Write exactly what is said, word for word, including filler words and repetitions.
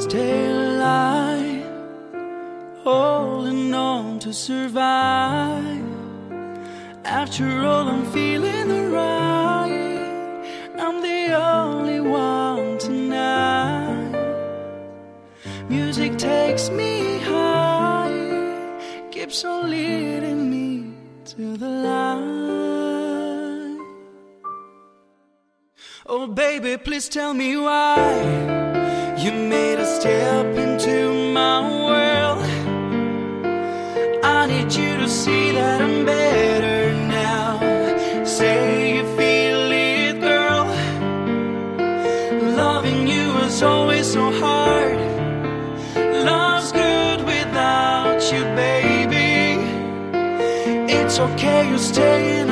stay alive, holding on to survive. After all, I'm feeling alright. I'm the only one tonight. Music takes me high, keeps on leading me to the light. Oh baby, please tell me why you made a step into my world. I need you to see that I'm better now. Say you feel it, girl. Loving you is always so hard. Love's good without you, baby. It's okay, you're staying